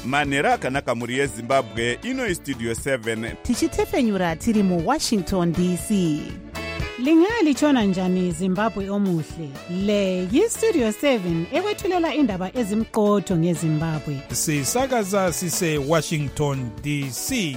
manhero akanaka mhuri yezimbabwe. Ino istudio 7 tichitefenyura tiri muWashington DC. Lingalitshona njani Zimbabwe omuhle? Le yistudio 7 ekwethulela indaba ezimqotho ngeZimbabwe. Sisakaza sise Washington DC.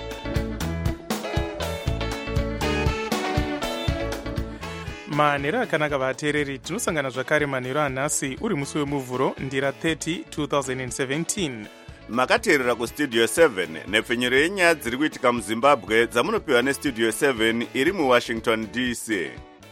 Manhero akanaka vateereri, tinosangana zvakare manhero anhasi uri musi wemuvhuro ndira 30 2017. makateerera kustudio 7 nepfenyero yenyaya dziri kuitika muzimbabwe dzamunopiwa nestudio 7 iri muwashington DC.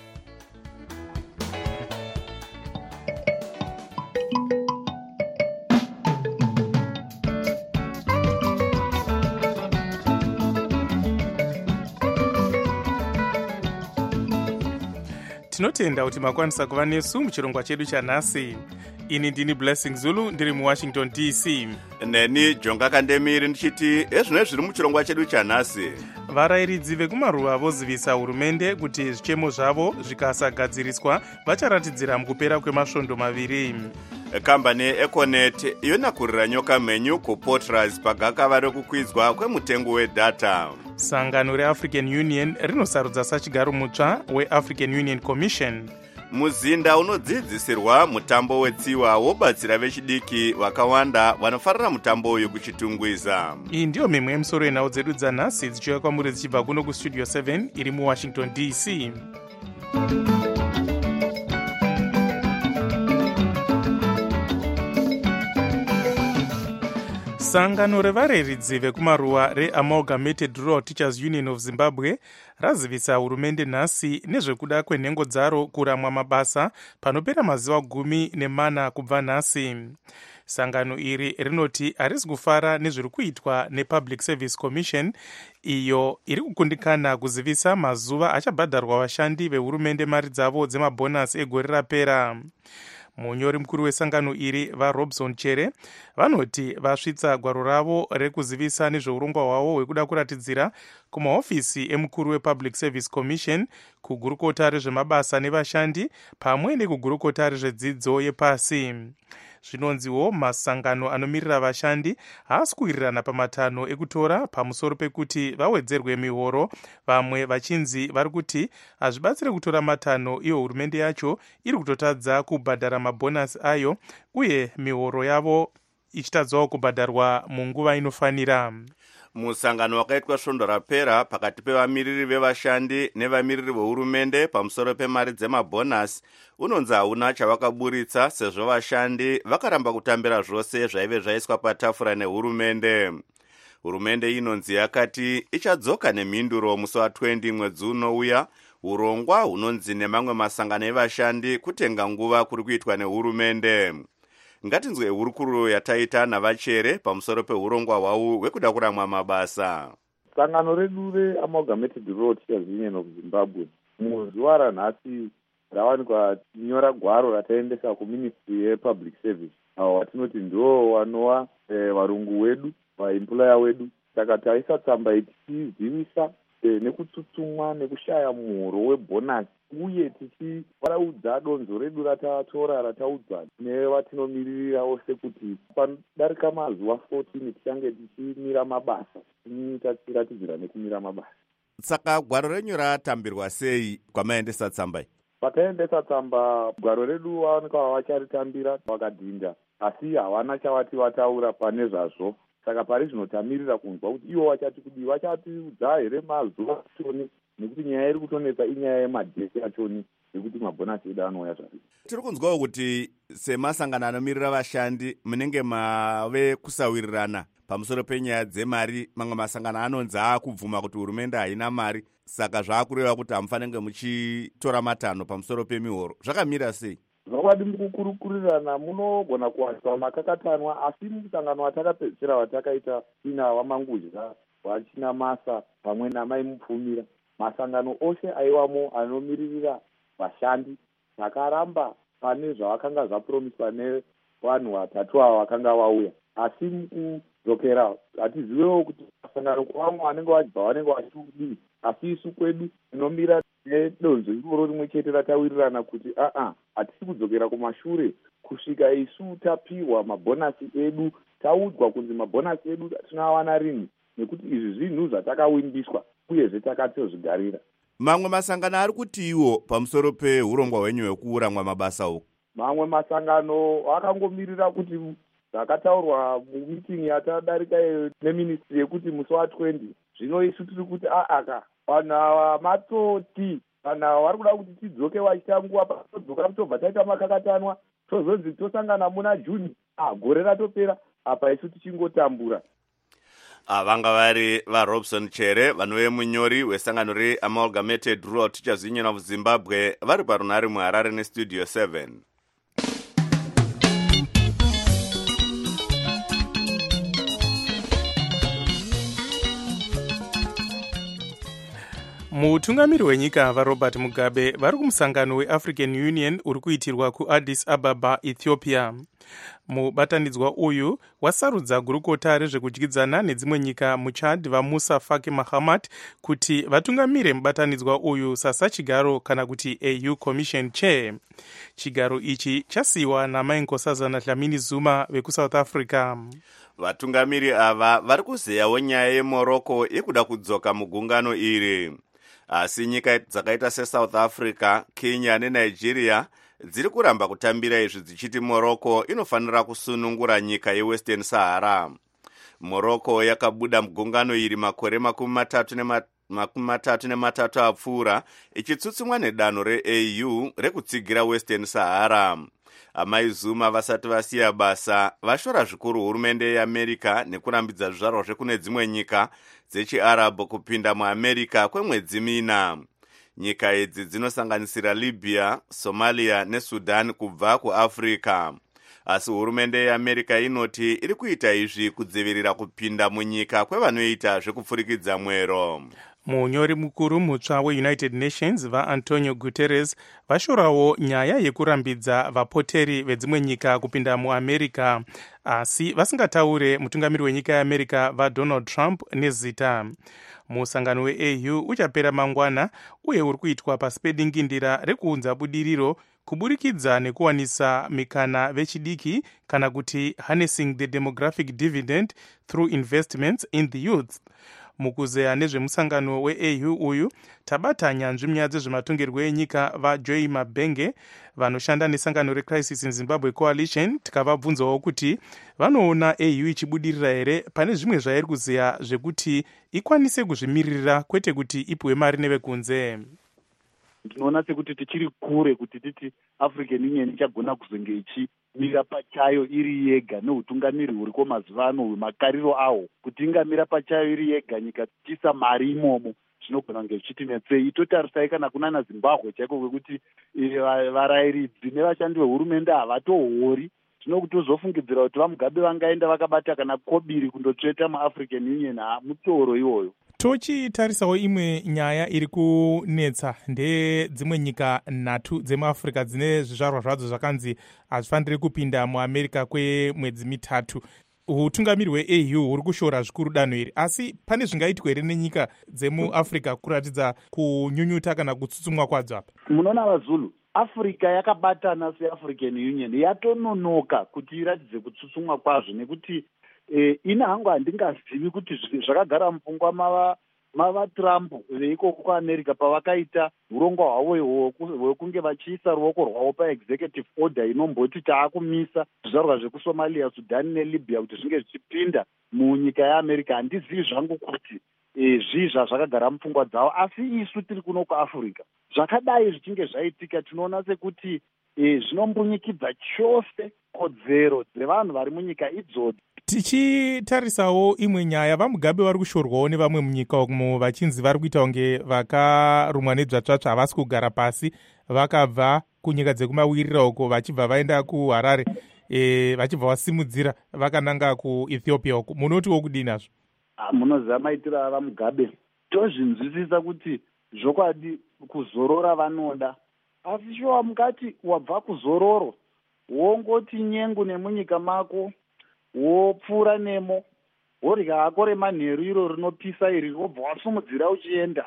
Tinotenda kuti makwanisa kuva nesu muchirongwa chedu chanhasi. Ini ndini Blessing Zulu ndiri muWashington DC. Neni Jonga Kandemiri ndichiti ezvino zviri muchirongwa chedu chanhasi. Varayiridzi vekumaruva vozivisa hurumende kuti zvichemo zvavo zvikasagadziriswa vacharatidzira mukupera kwemasvondo maviri. Kambani Econet yonakurira nyoka menyu kuPortras pagakava rekukwidzwa kwemutengo wedata. Sangano reAfrican Union rinosarudza sachigaro mutsva weAfrican Union Commission. Muzinda unodzidzisirwa mutambo wetsiwa wobatsira vechidiki vakawanda vanofarira mutambo uyu kuchitungwiza. Iyi ndiyo mimwe yemisoro yenhau dzedu dzanhasi dzichiuya kwamuri dzichibva kuno kustudio 7 iri muWashington DC. Sangano revareridzi vekumaruwa reAmalgamated Rural Teachers Union of Zimbabwe razivisa hurumende nhasi nezvekuda kwenhengo dzaro kuramwa mabasa panopera mazuva 14 kubva nhasi. Sangano iri rinoti harisi kufara nezviri kuitwa nePublic Service Commission iyo iri kukundikana kuzivisa mazuva achabhadharwa vashandi vehurumende mari dzavo dzemabhonasi egore rapera. Munyori mukuru wesangano iri vaRobson Chere vanoti vasvitsa gwaro ravo rekuzivisa nezveurongwa hwavo hwekuda kuratidzira kumahofisi emukuru wePublic Service Commission, kugurukota rezvemabasa nevashandi pamwe nekugurukota rezvedzidzo yepasi. Zvinonziwo masangano anomirira vashandi haasi kuwirirana pamatanho ekutora pamusoro pekuti vawedzerwe mihoro, vamwe vachinzi vari kuti hazvibatsire kutora matanho iyo hurumende yacho iri kutotadza kubhadhara mabhonasi ayo uye mihoro yavo ichitadzawo kubhadharwa munguva inofanira. Musangano wakaitwa svondo rapera pakati pevamiriri vevashandi nevamiriri vehurumende pamusoro pemari dzemabhonasi unonzi hauna chavakaburitsa sezvo vashandi vakaramba kutambira zvose zvaive zvaiswa patafura nehurumende. Hurumende inonzi yakati ichadzoka nemhinduro musi wa20 mwedzi unouya. Urongwa hunonzi nemamwe masangano evashandi kutenga nguva kuri kuitwa nehurumende. Ngatinzwe hurukuro yataita navachere pamusoro peurongwa hwavo hwekuda kuramwa mabasa. Sangano redu reAmalgamated Rural Teachers Union of Zimbabwe muzuva ranhasi rawanikwa nyora gwaro rataendesa kuMinistry yePublic Service, avo watinoti ndiwo wanova varungu wedu, vaemployer wedu. Saka taisa tsamba tichizivisa nekutsutsumwa nekushaya muhoro webhonasi uye tichivaraudza donzo redu ratatora rataudzwa nevatinomiririrawo sekuti panodarika mazuva 14 tichange tichimira mabasa, tichiratidzira nekumira mabasa. Saka gwaro renyu ratambirwa sei kwamaendesa tsamba iyi? Pataendesa tsamba gwaro redu vaonekwa vacharitambira vakadhinda, asi havana chavati vataura pane zvazvo. Saka pari zvinotamirira kunzwa kuti ivo vachati kudii, vachatiudza here mazuva achoni, nekuti nyaya iri kutonetsa inyaya yemadhesi achoni yekuti mabhonasi edu anouya zvari. Tiri kunzwawo kuti semasangano anomirira vashandi munenge mave kusawirirana pamusoro penyaya dzemari. Mamwe masangano anonzi akubvuma kuti hurumende haina mari, saka zvaakureva kuti hamufanenge muchitora matanho pamusoro pemihoro. Zvakamira sei? Zvawadi mukukurukurirana munogona kuwaniswa makakatanwa, asi musangano watakapedzisira watakaita ina vamangudya, vachina masa pamwe namai mupfumira, masangano ose aivamo anomiririra vashandi takaramba pane zvavakanga zvapromiswa nevanhu vatatu ava vakanga vauya. Asi mukudzokera hatizivewo kuti masangano kwavamwe vanenge vachibva vanenge vachidii, asi isu kwedu tinomira nedonzo iroro rimwe chete ratawirirana kuti hatisi kudzokera kumashure kusvika isu tapiwa mabhonasi edu taudzwa kunzi mabhonasi edu tinoawana rini, nekuti izvi zvinhu zvatakawindiswa uyezve takatozvigarira. Mamwe masangano ari kutiwo pamusoro peurongwa hwenyu hwekuuramwa mabasa uku? Mamwe masangano akangomirira kuti zvakataurwa mumitingi yatadarika neministry yekuti musi wa20 zvino isu tiri kuti vanhu ava matsoti, vanhu ava vari kuda kuti tidzoke vachita nguva patodzoka tobva taita makakatanwa tozonzi tosangana muna Juni gore ratopera apa isu tichingotambura. Vanga vari vaRobson Chere, vanove munyori wesangano reAmalgamated Rural Teachers Union of Zimbabwe, vari parunhare muHarare neStudio 7. mutungamiri wenyika vaRobert Mugabe vari kumusangano weAfrican Union uri kuitirwa kuAddis Ababa, Ethiopia. Mubatanidzwa uyu wasarudza gurukota rezvekudyidzana nedzimwe nyika muChad vaMusa Faki Mahamat kuti vatungamire mubatanidzwa uyu sasachigaro kana kuti AU Commission Chair. Chigaro ichi chasiyiwa naMai Nkosazana Dlamini Zuma vekuSouth Africa. Vatungamiri ava vari kuzeyawo nyaya yeMorocco yekuda kudzoka mugungano iri. Asi nyika dzakaita seSouth Africa, Kenya neNigeria dziri kuramba kutambira izvi dzichiti Morocco inofanira kusunungura nyika yeWestern Sahara. Morocco yakabuda mugungano iri makore 33 apfuura ichitsutsumwa nedanho reAU rekutsigira Western Sahara. Amai Zuma vasati vasiya basa vashora zvikuru hurumende yeAmerica nekurambidza zvizvarwa zvekune dzimwe nyika dzechiArabhu kupinda muAmerica kwemwedzi 4. Nyika idzi dzinosanganisira Libya, Somalia neSudan kubva kuAfrica. Asi hurumende yeAmerica inoti iri kuita izvi kudzivirira kupinda munyika kwevanoita zvekupfurikidza mwero. Munyori mukuru mutsva weUnited Nations vaAntonio Guterres vashorawo nyaya yekurambidza vapoteri vedzimwe nyika kupinda muAmerica, asi vasingataure mutungamiri wenyika yeAmerica vaDonald Trump nezita. Musangano weAU uchapera mangwana uye uri kuitwa pasi pedingindira rekuunza budiriro kuburikidza nekuwanisa mikana vechidiki kana kuti harnessing the demographic dividend through investments in the youth. Mukuzeya nezvemusangano weAU uyu tabata nyanzvi munyaya dzezvematongerwo enyika vaJoy Mabenge vanoshanda nesangano reCrisis in Zimbabwe Coalition, tikavabvunzawo kuti vanoona AU ichibudirira here pane zvimwe zvairi kuzeya zvekuti ikwanise kuzvimirira kwete kuti ipuwe mari nevekunze. Tinoona sekuti tichiri kure kuti titi African Union ichagona kuzonge ichimira pachayo iri yega neutungamiri huriko mazuva ano hwemakariro awo, kuti ingamira pachayo iri yega nyika tichisa mari imomo zvinogona kunge zvichitinetsei. Totarisai kana kunana Zimbabwe chaiko kwekuti varayiridzi nevashandi vehurumende havatohori. Zvinokutozofungidzira kuti vaMugabe vangaenda vakabata kana kobiri kundotsveta muAfrican Union, mutoro iwoyo. Tochitarisawo imwe nyaya iri kunetsa ndedzimwe nyika 3 dzemuAfrica dzine zvizvarwa zvadzo zvakanzi hazvifaniri kupinda muAmerica kwemwedzi 3. Utungamiri hweAU huri kushora zvikuru danho iri, asi pane zvingaitwa here nenyika dzemuAfrica kuratidza kunyunyuta kana kutsutsumwa kwadzo apa? Munoona vaZulu, Africa yakabatana seAfrican Union yatononoka kuti iratidze kutsutsumwa kwazvo, nekuti ina hangu handingazivi kuti zvakagara mupfungwa mava-Trump veikoko kuAmerica pavakaita urongwa hwavo hwekunge vachiisa ruoko rwavo paexecutive order inomboti taakumisa zvizvarwa zvekuSomalia, Sudan neLibya kuti zvinge zvichipinda munyika yeAmerica. Handizivi zvangu kuti zvii zvakagara mupfungwa dzavo, asi isu tiri kuno kuAfrica zvakadai zvichinge zvaitika tinoona sekuti zvinombunyikidza chose kodzero dzevanhu vari munyika idzodzo. Tichitarisawo imwe nyaya, vaMugabe vari kushorwawo nevamwe munyika umo vachinzi vari kuita kunge vakarumwa nedzvatsvatsva, havasi kugara pasi, vakabva kunyika dzekumawirira uko vachibva vaenda kuHarare, vachibva vasimudzira vakananga kuEthiopia uko. Munotiwo kudini nazvo? Munoziva maitiro avaMugabe, tozvinzwisisa kuti zvokwadi kuzorora vanoda, asi shuwa mukati wabva kuzororo wongoti nyengu nemunyika mako wopfuura nemo worya hako remanheru iro rinopisa iri wobva wasumudzira uchienda.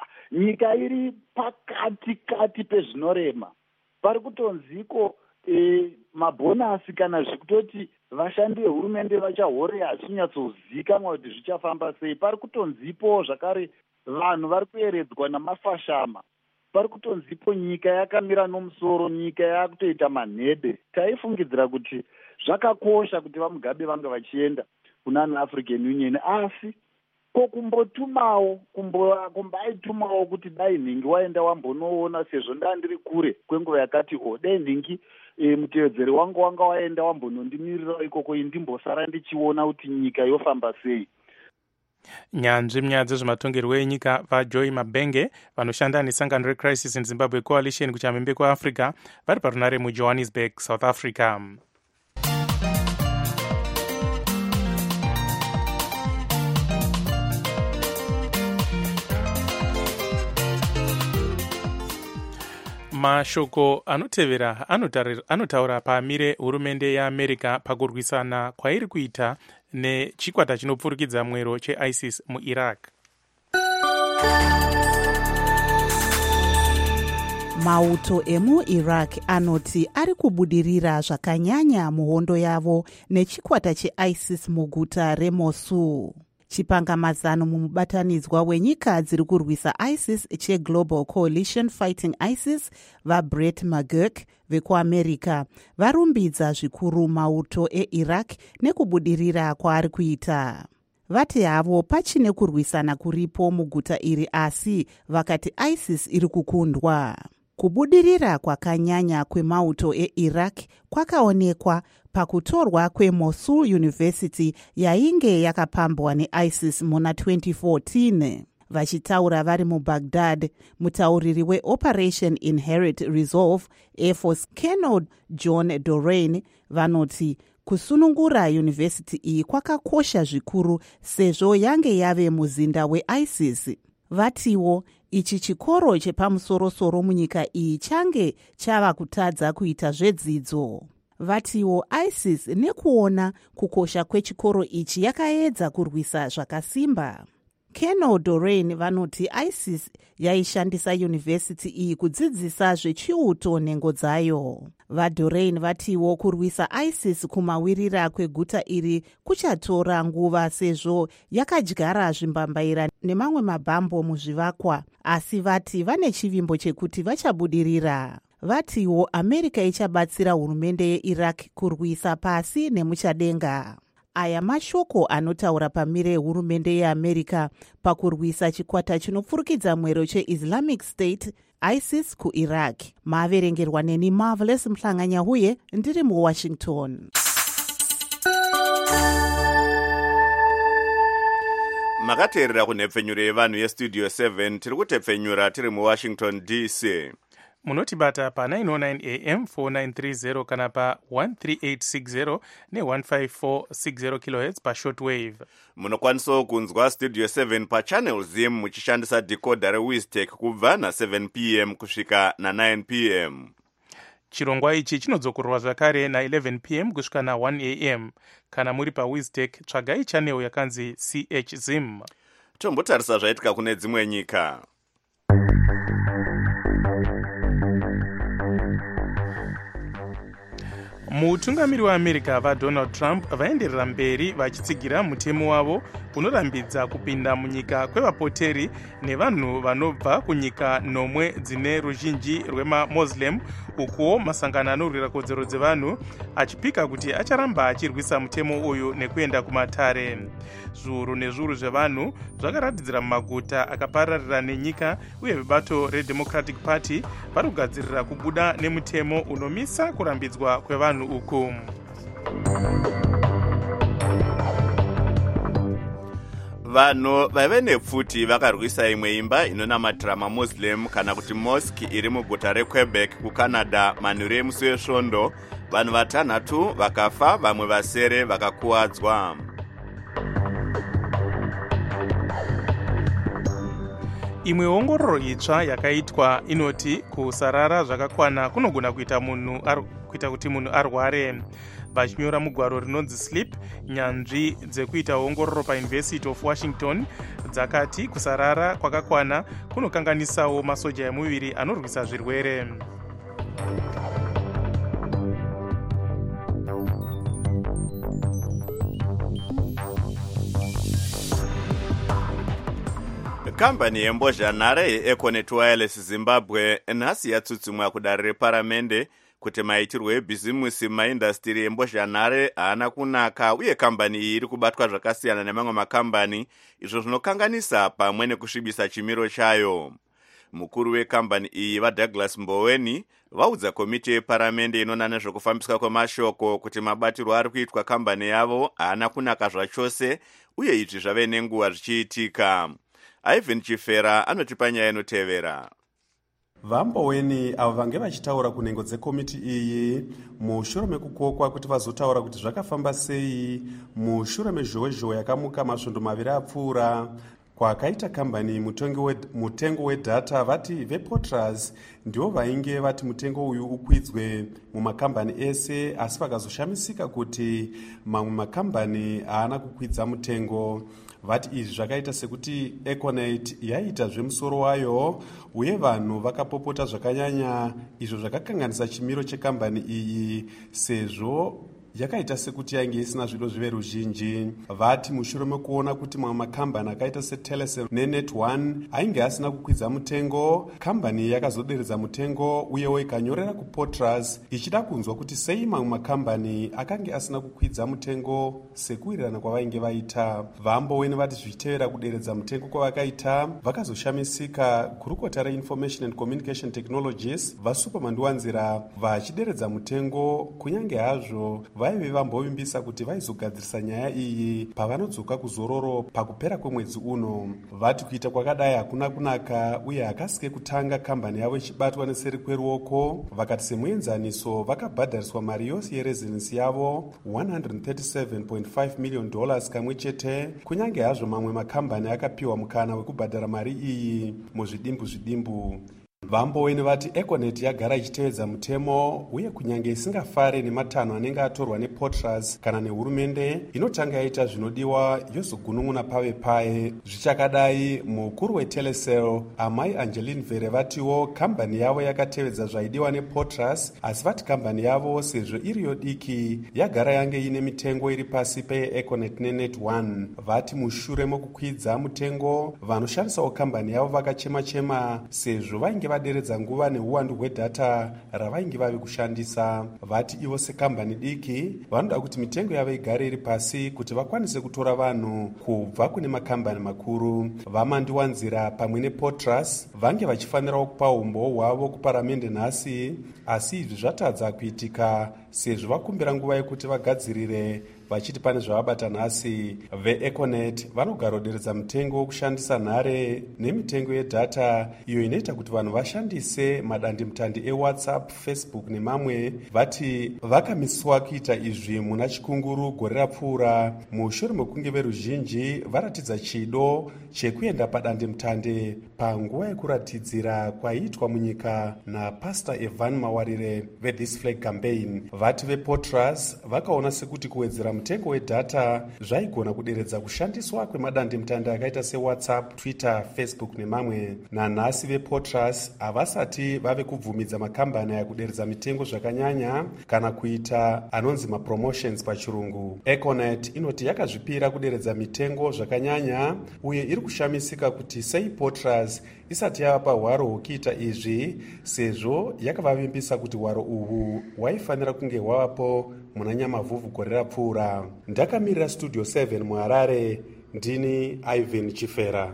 Nyika iri pakati kati pezvinorema, pari kutonziko mabhonasi kana zvekutoti vashandi vehurumende vachahore hazvinyatsozivikanwa kuti zvichafamba sei. Pari kutonzipo zvakare vanhu vari kueredzwa namafashama, pari kutonzipo nyika yakamira nomusoro, nyika yakutoita manhede. Taifungidzira kuti zvakakosha kuti vamugabe vange vachienda kunana African Union, asi kokumbotumawo kumbaitumawo kuti dai nhingi waenda wambonoona, sezvo ndandiri kure kwenguva yakati dai nhingi mutevedzeri wangu wanga waenda wambonondimirira ikoko indimbosara ndichiona kuti nyika yofamba sei. nyanzvi munyaya dzezvematongerwo enyika vajoy mabenge vanoshanda nesangano recrisis in Zimbabwe coalition kuchamhembe kwaafrica vari parunare mujohannesburg, south africa. Mashoko anotevera anotaura pamire hurumende yeAmerica pakurwisana kwairi kuita nechikwata chinopfurikidza mwero cheISIS muIraq. Mauto emuIraq anoti ari kubudirira zvakanyanya muhondo yavo nechikwata cheISIS muguta reMosul. Chipangamazano mumubatanidzwa wenyika dziri kurwisa ISIS cheGlobal Coalition Fighting ISIS vaBrett McGurk vekuAmerica varumbidza zvikuru mauto eIraq nekubudirira kwaari kuita. Vati havo pachine kurwisana kuripo muguta iri, asi vakati ISIS iri kukundwa. Kubudirira kwakanyanya kwemauto eIraq kwakaonekwa pakutorwa kweMosul University yainge yakapambwa neISIS muna 2014. Vachitaura vari muBaghdad, mutauriri weOperation Inherent Resolve Air Force Colonel John Doraine vanoti kusunungura yunivhesiti iyi kwakakosha zvikuru sezvo yange yave muzinda weISIS. Vatiwo ichi chikoro chepamusoro-soro munyika iyi change chava kutadza kuita zvedzidzo. Vatiwo ISIS nekuona kukosha kwechikoro ichi yakaedza kurwisa zvakasimba. Colonel Doraine vanoti ISIS yaishandisa yunivhesiti iyi kudzidzisa zvechiuto nhengo dzayo. VaDoraine vatiwo kurwisa ISIS kumawirira kweguta iri kuchatora nguva sezvo yakadyara zvimbambaira nemamwe mabhambo muzvivakwa, asi vati vane chivimbo chekuti vachabudirira. Vatiwo America ichabatsira hurumende yeIraq kurwisa pasi nemuchadenga. Aya mashoko anotaura pamire hurumende yeAmerica pakurwisa chikwata chinopfurikidza mwero cheIslamic State ISIS kuIraq. Maverengerwa neni Marvelous Mhlanganya huye ndiri muWashington. Makateerera kunhepfenyuro yevanhu yestudio 7 tiri kutepfenyura tiri muWashington DC. Munotibata pa 909 AM 4930 kana pa 13860 ne15460 kHz pa shortwave. Munokwanisawo kunzwa studio 7 pa channel zim muchishandisa decoder reWiztech kubva na7 PM kusvika na9 PM. Chirongwa ichi chinodzokorwa zvakare na11 PM kusvika na1 AM. Kana muri pa Wiztech tsvagai channel yakanzi CH Zim. Tombotarisa zvaitika kune dzimwe nyika. Mutungamiri waAmerica vaDonald Trump vaenderera mberi vachitsigira mutemo wavo unorambidza kupinda munyika kwevapoteri nevanhu vanobva kunyika nomwe dzine ruzhinji rwemaMuslim, ukuwo masangano anorwira kodzero dzevanhu achipika kuti acharamba achirwisa mutemo uyu nekuenda kumatare. Zviuru nezviuru zvevanhu zvakaratidzira mumaguta akapararira nenyika, uye vebato reDemocratic Party vari kugadzirira kubuda nemutemo unomisa kurambidzwa kwevanhu uku. Vanhu vaive nepfuti vakarwisa imwe imba inonamatira maMuslim kana kuti mosque iri muguta reQuebec kuCanada manheru emusi wesvondo. Vanhu vatanhatu vakafa, vamwe vasere vakakuwadzwa. Imwe ongororo itsva yakaitwa inoti kusarara zvakakwana kunogona kuita kuti munhu arware. Vachinyora mugwaro rinonzi Sleep, nyanzvi dzekuita ongororo paUniversity of Washington dzakati kusarara kwakakwana kunokanganisawo masoja emuviri anorwisa zvirwere. kambani yembozhanhare yeEconet Wireless Zimbabwe nhasi yatsutsumwa kudare reparamende kuti maitirwo ebhizimusi mumaindastiri embozhanhare haana kunaka uye kambani iyi iri kubatwa zvakasiyana nemamwe makambani izvo zvinokanganisa pamwe nekusvibisa chimiro chayo. Mukuru wekambani iyi vaDouglas Mboweni vaudza komiti yeparamende inoona nezvekufambiswa kwemashoko kuti mabatirwo ari kuitwa kambani yavo haana kunaka zvachose uye izvi zvave nenguva zvichiitika. Ivan Chifera anotipa nyaya inotevera. Vamboweni avo vange vachitaura kunhengo dzekomiti iyi mushure mekukokwa kuti vazotaura kuti zvakafamba sei mushure mezhowezhowe yakamuka masvondo maviri apfuura kwakaita kambani mutengo wedhata. Vati vePortras ndivo vainge vati mutengo uyu ukwidzwe mumakambani ese, asi vakazoshamisika kuti mamwe makambani haana kukwidza mutengo. Vati izvi zvakaita sekuti Econet yaita zvemusoro wayo uye vanhu vakapopota zvakanyanya, izvo zvakakanganisa chimiro chekambani iyi sezvo yakaita sekuti yainge isina zvido zvive ruzhinji. Vati mushure mekuona kuti mamwe makambani akaita seTelecel neNet1 ainge asina kukwidza mutengo, kambani yakazoderedza mutengo uyewo ikanyorera kuPortras ichida kunzwa kuti sei mamwe makambani akange asina kukwidza mutengo sekuwirirana kwavainge vaita. Vamboweni vati zvichitevera kuderedza mutengo kwavakaita vakazoshamisika. Gurukota reInformation and Communication Technologies vaSupermanduwanzira vachideredza mutengo kunyange hazvo vaive vambovimbisa kuti vaizogadzirisa nyaya iyi pavanodzoka kuzororo pakupera kwemwedzi uno. Vati kuita kwakadai hakuna kunaka uye hakasike kutanga kambani yavo ichibatwa neseri kweruoko. Vakati semuenzaniso vakabhadhariswa mari yose yerezidensi yavo $137.5 million kamwe chete, kunyange hazvo mamwe makambani akapiwa mukana wekubhadhara mari iyi muzvidimbu. Vamboweni vati Econet yagara ichitevedza mutemo uye kunyange isingafare nematanho anenge atorwa nePortras kana nehurumende inotanga yaita zvinodiwa yozogunun'una pave paye. Zvichakadai mukuru weTelecel amai Angeline Vere vatiwo kambani yavo yakatevedza zvaidiwa nePortras, asi vati kambani yavo sezvo iri yodiki yagara yange ine mitengo iri pasi peEconet neNet1. Vati mushure mokukwidza mutengo vanoshandisawo kambani yavo vakachema sezvo vainge vaderedza nguva neuwandu hwedhata ravainge vave kushandisa. Vati ivo sekambani diki vanoda kuti mitengo yavo igare iri pasi kuti vakwanise kutora vanhu kubva kune makambani makuru. Vamandiwanzira pamwe nePortras vange vachifanirawo kupa umbo hwavo kuparamende nhasi, asi izvi zvatadza kuitika sezvo vakumbira nguva yekuti vagadzirire vachiti pane zvavabata nhasi. VeEconet vanogaroderedza mutengo wokushandisa nhare nemitengo yedhata iyo inoita kuti vanhu vashandise madandemutande eWhatsApp, Facebook nemamwe. Vati vakamiswa kuita izvi muna chikunguru gore rapfuura mushure mekunge veruzhinji varatidza chido chekuenda padandemutande panguva yekuratidzira kwaiitwa munyika naPastor Evan Mawarire veThis Flag Campaign. Vati vePortras vakaona sekuti kuwedzera mutengo wedhata zvaigona kuderedza kushandiswa kwemadandemutande akaita seWhatsApp, Twitter, Facebook nemamwe. Nanhasi vePortras havasati vave kubvumidza makambani aya kuderedza mitengo zvakanyanya kana kuita anonzi mapromotions pachirungu. Econet inoti yakazvipira kuderedza mitengo zvakanyanya uye iri kushamisika kuti sei Portras isati yavapa hwaro hwokuita izvi sezvo yakavavimbisa kuti hwaro uhwu hwaifanira kunge hwavapo muna Nyamavhuvhu gore rapfuura. Ndakamirira Studio 7 muHarare, ndini Ivan Chifera.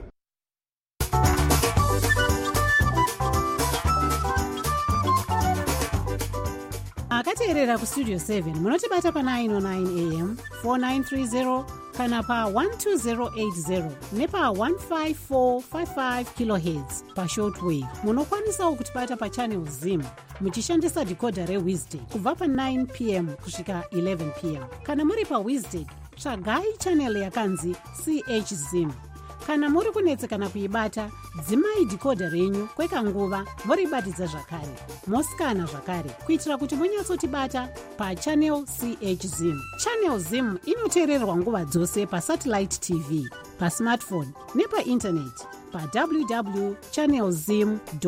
akateerera kustudio 7 munotibata pa909 am 4930 kana pa12080 nepa15455 kHz pashortwave. Munokwanisawo kutibata pachannel Zim muchishandisa decoder reWiztech kubva pa9 pm kusvika 11 pm. Kana muri paWiztech tsvagai channel yakanzi CH Zim. Kana muri kunetsekana kuibata, dzimai decoder renyu kwekanguva voribatidza zvakare. Mosikana zvakare kuitira kuti munyatsotibata pachannel CH Zim. Channel Zim inoteererwa nguva dzose pasatellite TV, pasmartphone nepainternet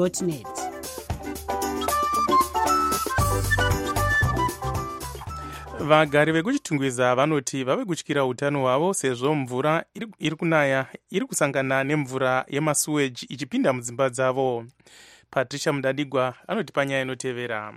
pa www.channelzim.net. vagari vekuchitungwiza vanoti vave kutyira utano hwavo sezvo mvura iri kunaya iri kusangana nemvura yemasuweji ichipinda mudzimba dzavo. Patricia Mudadigwa anoti panyaya inotevera.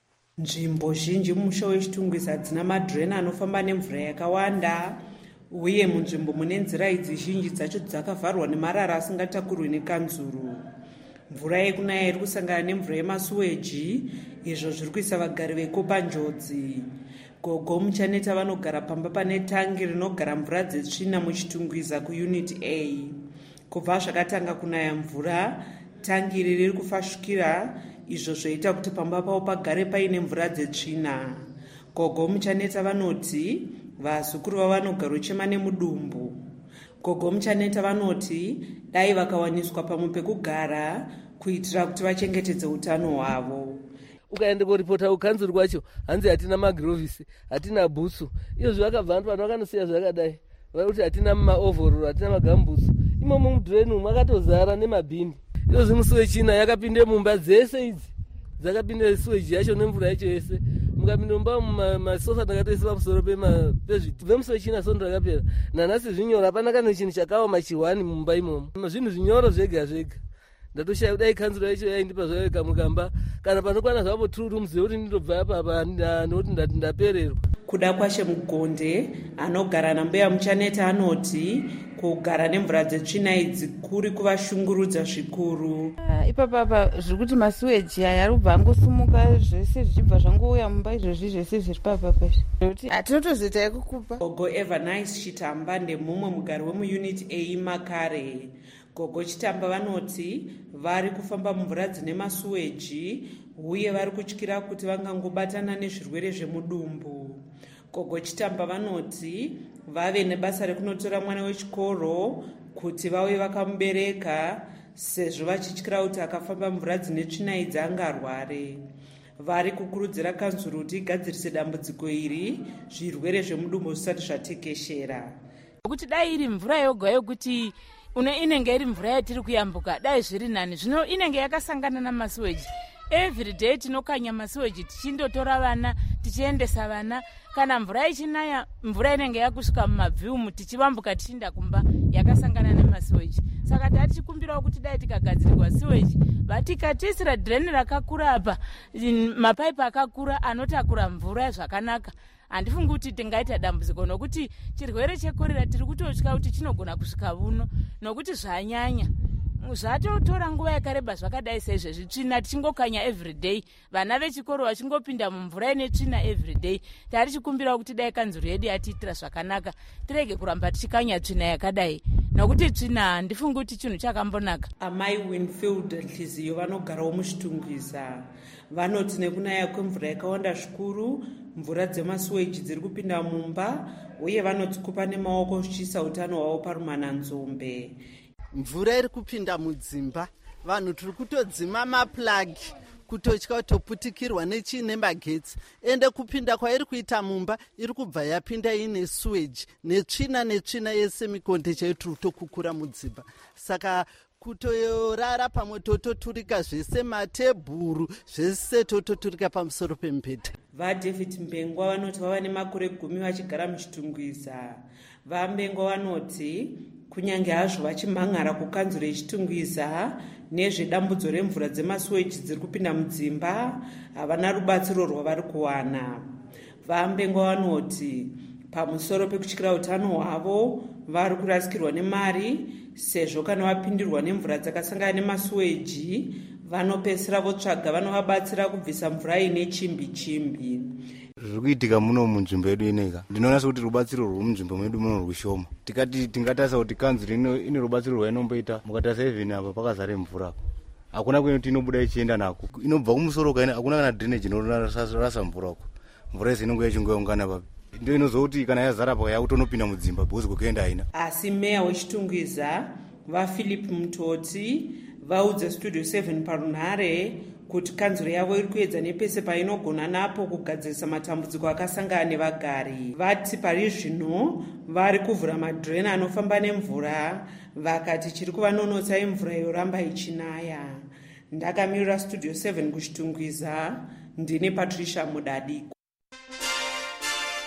Nzvimbo zhinji mumusha wechitungwiza dzina madhireni anofamba nemvura yakawanda, uye munzvimbo mune nzira idzi zhinji dzacho dzakavharwa nemarara asingatakurwi nekanzuru. Mvura yekunaya iri kusangana nemvura yemasuweji, izvo zviri kuisa vagari vekopa njodzi. Gogo muchaneta vanogara pamba pane tangi rinogara mvura dzetsvina muchitungwiza kuunit A. Kubva zvakatanga kunaya mvura, tangi iri riri kufashukira, izvo zvoita kuti pamba pavo pagare paine mvura dzetsvina. Gogo muchaneta vanoti vazukuru vavanogara uchema nemudumbu. Gogo muchaneta vanoti dai vakawaniswa pamwe pekugara kuitira kuti vachengetedze utano hwavo. Ukaenda kuripota kukanzuru kwacho hanzi hatina magirovhisi, hatina bhutsu. Izvo vakabva vantu vakanosiya zvakadai vakuti hatina maovororo, hatina magambutsu. Imomo mudhireni makatozara nemabhini. Izvo musuwechina yakapinde mumba dzese idzi dzakapinde suweji yacho nemvura yacho yese. Mukapinda mumba masofa ndakatoisa pamusoro pezviti vemusuwechina sondo rakapera. Nanhasi zvinyoro hapana kana chinhu chakaoma chiwani mumba imomo. Zvinhu zvinyoro zvega zvega. Ndatoshaya kudai kanzuro yacho yaindipa zvayo kamukamba kana panokwana zvavo 2 rooms zekuti ndinobva apa nokuti ndapererwa. Kuda kwashe Mugonde anogara nambeya muchaneta anoti kugara nemvura dzetsvina idzi kuri kuvashungurudza zvikuru. Ipapapa zviri kuti masuweji aya ari kubva angosumuka zvese zvichibva zvangouya mumba izvozvi zvese zviri papapa nekuti hatinotozoita yekukupa. Gogo Evernice Chitamba ndemumwe mugari wemuunit A Makare. Gogo Chitamba vanoti vari kufamba mumvura dzine masuweji uye vari kutyira kuti vangangobatana nezvirwere zvemudumbu. Gogo Chitamba vanoti vave nebasa rekunotora mwana wechikoro kuti vauye vakamubereka sezvo vachityira kuti akafamba mvura dzine tsvina idzi angarware. Vari kukurudzira kanzuru kuti igadzirise dambudziko iri zvirwere zvemudumbu zvisati zvatekeshera. Kuti dai iri mvura yoga yokuti inenge iri mvura yatiri kuyambuka dai zviri nani, zvino inenge yakasangana namasuweji. Every day tinokanya masuweji tichindotora vana tichiendesa vana. Kana mvura ichinaya, mvura inenge yakusvika mumabviumu tichivambuka tichinda kumba yakasangana nemasuweji. Saka tatichikumbirawo kuti dai tikagadzirirwa siweji vatikatiisira dhireni rakakura apa, mapaipi akakura anotakura mvura zvakanaka. Handifungi kuti tingaita dambudziko nokuti chirwere chekorera tiri kutotya kuti chinogona kusvika vuno nokuti zvanyanya. Zvatotora nguva yakareba zvakadai saizvezvi tsvina tichingokanya everyday, vana vechikoro vachingopinda mumvura ine tsvina everyday. Tarichikumbirawo kuti dai kanzuro yedu yatiitira zvakanaka tirege kuramba tichikanya tsvina yakadai nokuti tsvina handifungi kuti chinhu chakambonaka. Amai Winfield Nhliziyo vanogarawo muchitungwiza vanoti nekunaya kwemvura yakawanda zvikuru, mvura dzemasuweji dziri kupinda mumba uye vanoti kupa nemaoko zvichiisa utano hwavo parumananzombe. Mvura iri kupinda mudzimba, vanhu tiri kutodzima maplagi kutotya kutoputikirwa nemagetsi, ende kupinda kwairi kuita mumba iri kubva yapinda ine suweji netsvina yese mikonde chaiyo tiri kutokukura mudzimba. Saka kutorara pamwe tototurika zvese matebhuru zvese tototurika pamusoro pemubhedha. VaDavid Mbengwa vanoti vava nemakore 10 vachigara muchitungwiza. VaMbengwa vanoti kunyange hazvo vachimhan'ara kukanzuro yechitungwiza nezvedambudzo remvura dzemasuweji dziri kupinda mudzimba, havana rubatsiro rwavari kuwana. VaMbengwa vanoti pamusoro pekutyira utano hwavo vari kurasikirwa nemari sezvo kana vapindirwa nemvura dzakasangana nemasuweji vanopedzisira votsvaga vanovabatsira kubvisa mvura ine chimbi. Zviri kuitika muno munzvimbo yedu ineka, ndinoona sekuti rubatsiro rwuri munzvimbo medu muno rwushoma. Tikati tingatarisa kuti kanzuro ine rubatsiro rwainomboita, mukatarisa even apa pakazare mvura, hakuna kwenoti inobuda ichienda nako, inobva kumusoro kaina, hakuna kana drainage inorasa mvura uko. Mvura yese inonge ichingoungana papi, ndio inozouti kana yazara pa yakutonopinda mudzimba bhozi kukaenda haina. Asi meya wechitungwiza vaPhilip Mutoti vaudza Studio 7 parunhare kuti kanzuro yavo iri kuedza nepese painogona napo kugadzirisa matambudziko akasangana nevagari. Vati pari zvino vari kuvhura madhireni anofamba nemvura, vakati chiri kuvanonotsai mvura yoramba ichinaya. Ndakamirira Studio 7 kuchitungwiza, ndine Patricia Mudadigwa.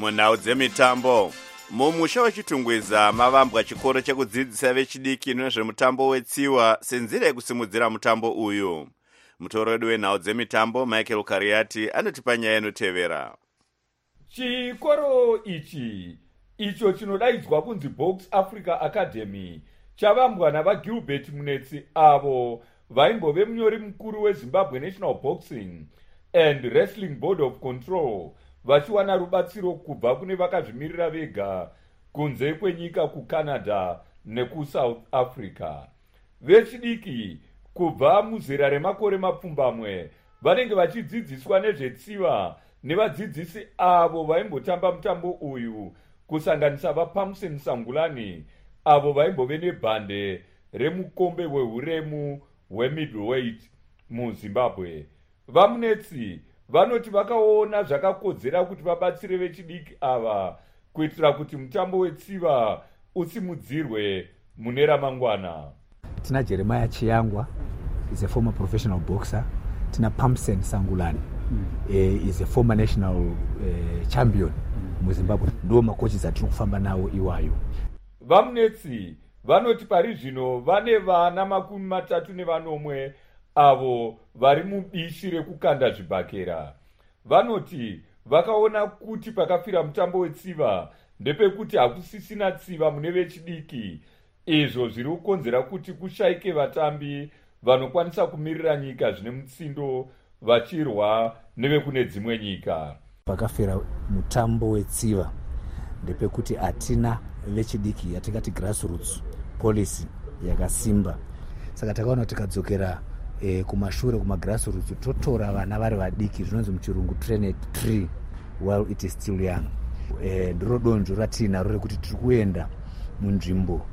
munhau dzemitambo. Mumusha wechitungwiza mavambwa chikoro chekudzidzisa vechidiki nezvemutambo wetsiwa senzira yekusimudzira mutambo uyu. Mutoro wedu wenhau dzemitambo Michael Kariati anotipa nyaya inotevera. Chikoro icho chinodaidzwa kunzi Box Africa Academy chavambwa navaGilbert Munetsi avo vaimbove munyori mukuru weZimbabwe National Boxing and Wrestling Board of Control vachiwana rubatsiro kubva kune vakazvimirira vega kunze kwenyika kuCanada nekuSouth Africa. Vechidiki kubva muzera remakore mapfumbamwe vanenge vachidzidziswa nezvetsiva nevadzidzisi avo vaimbotamba mutambo uyu kusanganisa vaPamsen Sangulani avo vaimbove nebhande remukombe wehuremu hwemiddleweight muZimbabwe. VaMunetsi vanoti vakaona zvakakodzera kuti vabatsire vechidiki ava kuitira kuti mutambo wetsiva usimudzirwe mune ramangwana. Tina Jeremiah Chiyangwa is a former professional boxer. Tina Pamsen Sangulani is a former national champion muZimbabwe. Ndo makochi atiri kufamba nawo iwayo. VaMunetsi vanoti pari zvino vane vana 34 avo vari mubishi rekukanda zvibhakera. Vanoti vakaona kuti pakafira mutambo wetsiva ndepekuti hakusisina tsiva mune vechidiki, izvo zviri kukonzera kuti kushaike vatambi vanokwanisa kumirira nyika zvine mutsindo vachirwa nevekune dzimwe nyika. Pakafira mutambo wetsiva ndepekuti hatina vechidiki yatingati grassroots policy yakasimba. Saka takaona tikadzokera kumashure kumagrassroots totora vana vari vadiki, zvinonzi muchirungu train at tree while it is still young. Ndiro donzvo ratinaro rekuti tiri kuenda munzvimbo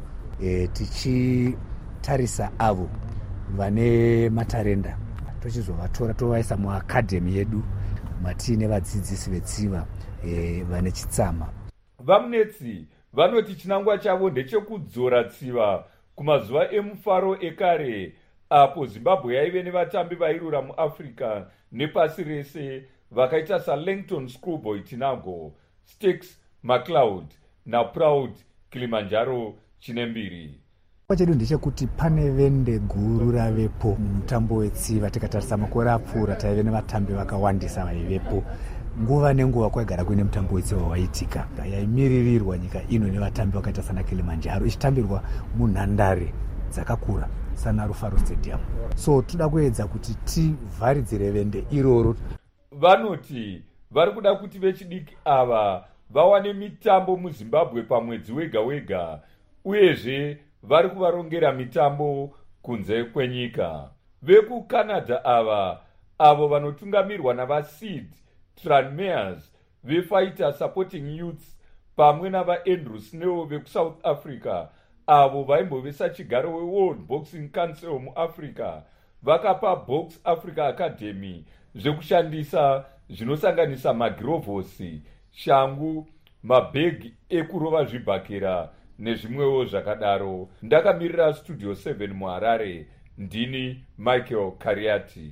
tichitarisa avo vane matarenda tochizovatora tovaisa muacademy yedu matiine vadzidzisi vetsiva vane chitsama. VaMunetsi vanoti chinangwa chavo ndechekudzora tsiva kumazuva emufaro ekare apo Zimbabwe yaive nevatambi vairura muAfrica nepasi rese vakaita saLangton Schoolboy Tinago, Sticks McLeod naProud Kilimanjaro Chinembiri. Chedu ndechekuti pane vende guru ravepo mumutambo wetsiva. Tikatarisa makore apfuura taive nevatambi vakawandisa vaivepo. Nguva nenguva kwagara kuine mutambo wetsiva waitika, yaimiririrwa nyika ino nevatambi vakaita sana Kilimanjaro, ichitambirwa munhandare dzakakura sana Rufaro Stadium. So toda kuedza kuti tivharidzire vende iroro. Vanoti vari kuda kuti vechidiki ava vawane mitambo muZimbabwe pamwedzi wega wega, uyezve vari kuvarongera mitambo kunze kwenyika. VekuCanada avo vanotungamirwa navaSeed Tranmeres veFighter Supporting Youths pamwe navaAndrew Snow vekuSouth Africa avo vaimbovesa chigaro weWorld Boxing Council muAfrica vakapa Box Africa Academy zvekushandisa zvinosanganisa magirovhosi, shangu, mabhegi ekurova zvibhakera nezvimwewo zvakadaro. Ndakamirira Studio 7 muHarare, ndini Michael Kariati.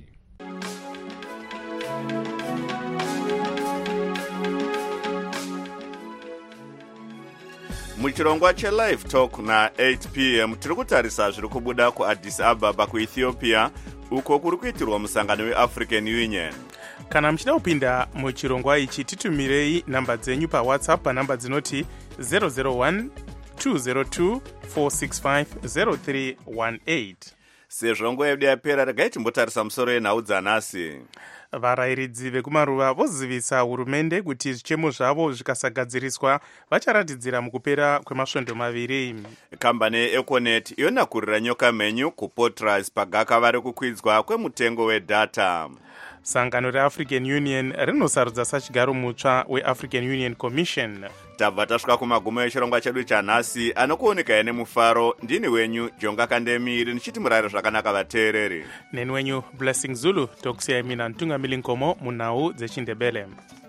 Muchirongwa cheLive Talk na 8 p.m. tiri kutarisa zviri kubuda kuAddis Ababa kuEthiopia uko kuri kuitirwa musangano weAfrican Union. Kana muchida kupinda muchirongwa ichi titumirei namba dzenyu paWhatsApp panamba dzinoti 001 202 465 0318. Sezvo nguva yedu yapera, regai timbotarisa musoro yenhau dzanhasi. Varayiridzi vekumaruva vozivisa hurumende kuti zvichemo zvavo zvikasagadziriswa vacharatidzira mukupera kwemasvondo 2. Kambani yeEconet yonakurira nyoka mhenyu kuPortras pagaka vari kukwidzwa kwemutengo wedata. Sangano reAfrican Union rinosarudza sachigaro mutsva weAfrican Union Commission. Tabva tasvika kumagumo echirongwa chedu chanhasi, anokuoneka nemufaro. Ndini wenyu Jonga Kandemiri, nichiti murare zvakanaka vateereri. Neni wenyu Blessing Zulu, tokusiyai mina Ntungamili Nkomo munhau dzeChindebele.